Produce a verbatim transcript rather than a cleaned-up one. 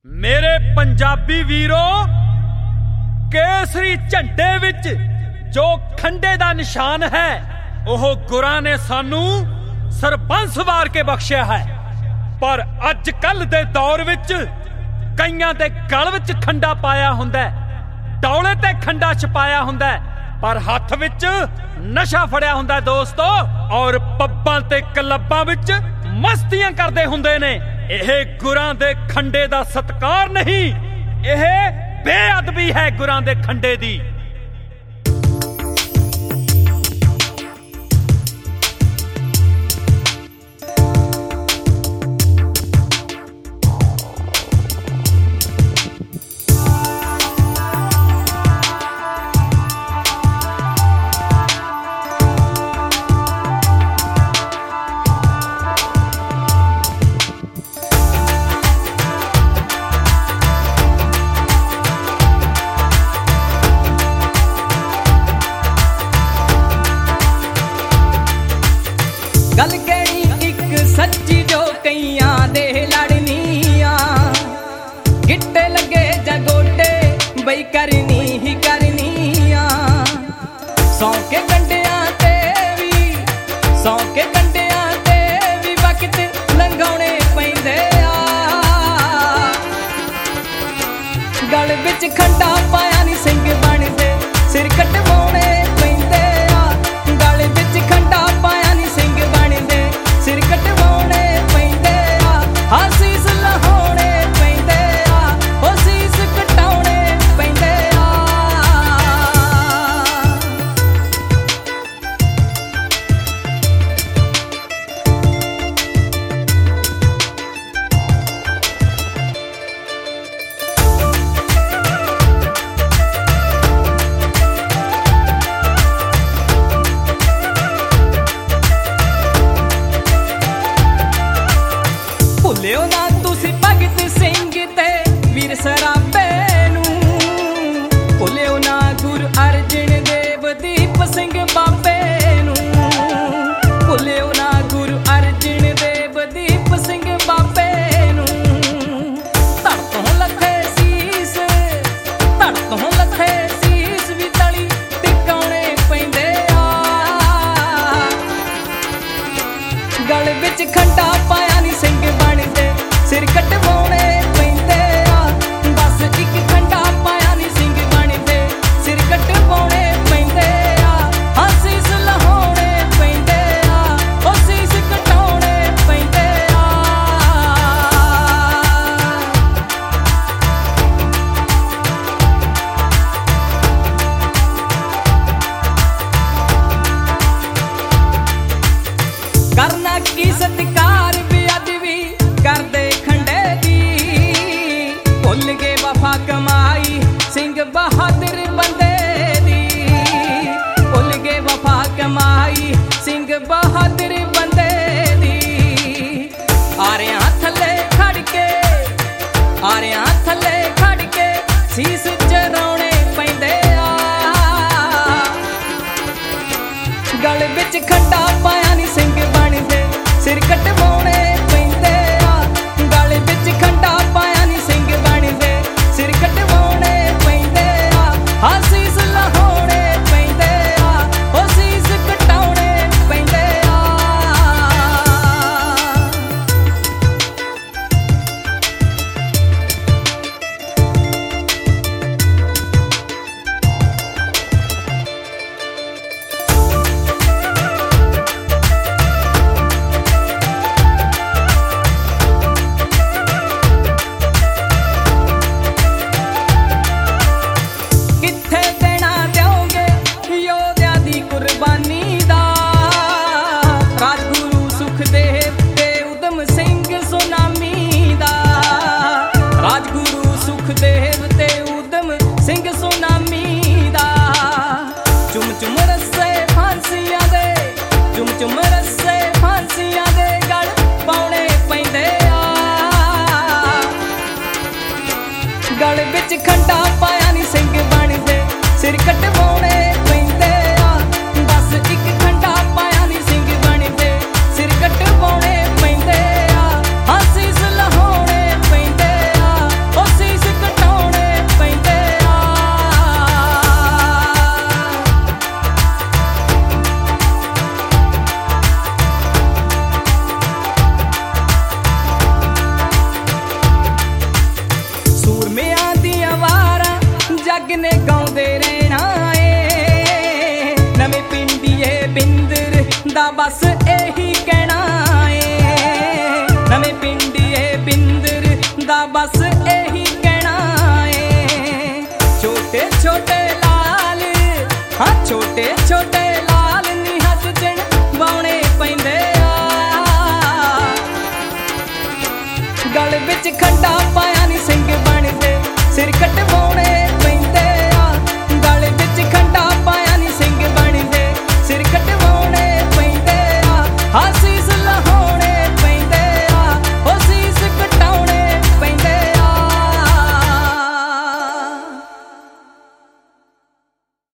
मेरे पंजाबी वीरो, केसरी झंडे विच जो खंडे दा निशान है ओह गुरां ने सानू सरबंस वार के बख्शिया है। पर अज कल दे दौर विच कईयां दे गल विच खंडा पाया हुंदा है, डौले ते खंडा छपाया हुंदा है, पर हथ विच नशा फड़िया हुंदा है दोस्तों। और पब्बां ते क्लब्बां विच मस्तियां करदे हुंदे ने। यह गुरां दे खंडे दा सत्कार नहीं, यह बेअदबी है गुरां दे खंडे दी। गल कही एक सच्ची जो कईयां दे लड़निया, गिट्टे लगे जगोटे बई करनी ही करनिया। सौ के कंडियां ते भी सौ के कंडियां ते भी वक्त लंघाउणे पैंदे आ। गल विच खंडा पाया नी सिंह बनदे, सिर कटवाउणे पैंदे आ। गल विच खंडा पाया नी सिंह सिर कटवाउणे पैंदे आ। हाँ सीस लहाउणे पैंदे आ, ओ सीस कटाउणे पैंदे आ। ਭੁੱਲਿਓ ਨਾ ਤੁਸੀਂ ਭਗਤ ਸਿੰਘ ਤੇ ਵੀਰ ਸਰਾਭੇ ਨੂੰ, ਭੁੱਲਿਓ ਨਾ ਗੁਰੂ ਅਰਜਨ ਦੇਵ ਦੀਪ ਸਿੰਘ ਬਾਬੇ ਨੂੰ, ਭੁੱਲਿਓ ਨਾ ਗੁਰੂ ਅਰਜਨ ਦੇਵ ਦੀਪ ਸਿੰਘ ਬਾਬੇ ਨੂੰ। ਧੜ ਤੋਂ ਲੱਥੇ ਸੀਸ ਧੜ ਤੋਂ ਲੱਥੇ ਸੀਸ ਵੀ ਤਲੀ ਟਿਕਾਉਣੇ ਪੈਂਦੇ ਆ। ਗਲ ਵਿੱਚ ਖੰਡਾ ਪਾਇਆ ਨੀ ਸਿੰਘ ਬਣਦੇ, ਸਿਰ ਕਟਵਾਉਣੇ ਪੈਂਦੇ ਆ। ਬਸ ਇੱਕ ਖੰਡਾ ਪਾਇਆ ਨੀ ਸਿੰਘ ਬਣਦੇ, ਸਿਰ ਕਟਵਾਉਣੇ ਪੈਂਦੇ ਆ। ਹਾਂ ਸੀਸ ਲਹਾਉਣੇ ਪੈਂਦੇ ਆ, ਉਹ ਸੀਸ ਕਟਾਉਣੇ ਪੈਂਦੇ ਆ। ਕਰਨਾ ਕੀ ਸਤਿਕਾਰ ਵੀ ਅੱਜ ਵੀ ਕਰਦੇ ਖੰਡੇ ਦੀ, ਭੁੱਲ ਗਏ ਵਫਾ ਕਮਾਈ ਸਿੰਘ ਬਹਾਦਰ ਬੰਦੇ ਦੀ। ਭੁੱਲ ਗਏ ਵਫਾ ਕਮਾਈ ਸਿੰਘ ਬਹਾਦਰ ਬੰਦੇ ਦੀ। ਆਰਿਆਂ ਥੱਲੇ ਖੜ ਕੇ ਆਰਿਆਂ ਥੱਲੇ ਖੜ ਕੇ ਸੀਸ ਚਰਾਉਣੇ ਪੈਂਦੇ ਆ। ਗਲ ਵਿੱਚ ਖੰਡਾ ਪਾਇਆ ਨੀ ਸਿੰਘ ਬਣਦੇ, ਸਿਰ ਕਟਵਾਉਣੇ ਪੈਂਦੇ ਆ। ਗਲ ਵਿੱਚ ਖੰਡਾ ਪਾਇਆ ਨੀ ਸਿੰਘ ਬਣਦੇ, ਸਿਰ ਕਟਵਾਉਣੇ ਪੈਂਦੇ ਆ। ਹਾਂ ਸੀਸ ਲਹਾਉਣੇ ਪੈਂਦੇ ਆ, ਉਹ ਸੀਸ ਕਟਾਉਣੇ ਪੈਂਦੇ ਆ। ਕਿੱਥੇ ਦੇਣਾ ਦਿਓਗੇ ਯੋਧਿਆਂ ਦੀ ਕੁਰਬਾਨੀ ਦਾ, ਰਾਜਗੁਰੂ ਸੁਖਦੇਵ ਤੇ ਉਦਮ ਸਿੰਘ ਸੁਨਾਮੀ ਦਾ। ਰਾਜਗੁਰੂ ਸੁਖਦੇਵ ਤੇ ਉਦਮ ਸਿੰਘ ਸੁਨਾਮੀ ਦਾ। ਚੁੰਮ ਚੁੰਮ ਰੱਸੇ ਫਾਂਸੀਆਂ ਦੇ, ਚੁੰਮ ਚੁੰਮ ਰੱਸੇ ਫਾਂਸੀਆਂ ਦੇ ਗਲ ਪਾਉਣੇ ਪੈਂਦੇ ਆ। ਗਲ ਵਿੱਚ ਖੰਡਾ ਪਾਇਆ ਨੀ ਸਿੰਘ ਬਣਦੇ, ਸਿਰ ਕਟਵਾਉਣੇ ਪੈਂਦੇ ਆ। ਬਸ ਇੱਕ ਖੰਡਾ ਪਾਇਆ ਨੀ ਸਿੰਘ ਬਣਦੇ, ਸਿਰ ਕਟਵਾਉਣੇ ਪੈਂਦੇ ਆ। ਹਾਂ ਸੀਸ ਲਹਾਉਣੇ ਪੈਂਦੇ ਆ, ਨੇ ਗਾਉਂਦੇ ਰਹਿਣਾ ਏ। ਨਵੇਂ ਪਿੰਡੀਏ ਬਿੰਦਰ ਦਾ ਬਸ ਇਹੀ ਕਹਿਣਾ ਏ। ਨਵੇਂ ਪਿੰਡੀਏ ਬਿੰਦਰ ਦਾ ਬਸ ਇਹੀ ਕਹਿਣਾ ਏ। ਛੋਟੇ ਛੋਟੇ ਲਾਲ ਹਾਂ ਛੋਟੇ ਛੋਟੇ ਲਾਲ ਨੀ ਹੱਥ ਜਣ ਬਾਉਣੇ ਪੈਂਦੇ ਆ। ਗਲ ਵਿੱਚ ਖੰਡਾ ਪਾਇਆ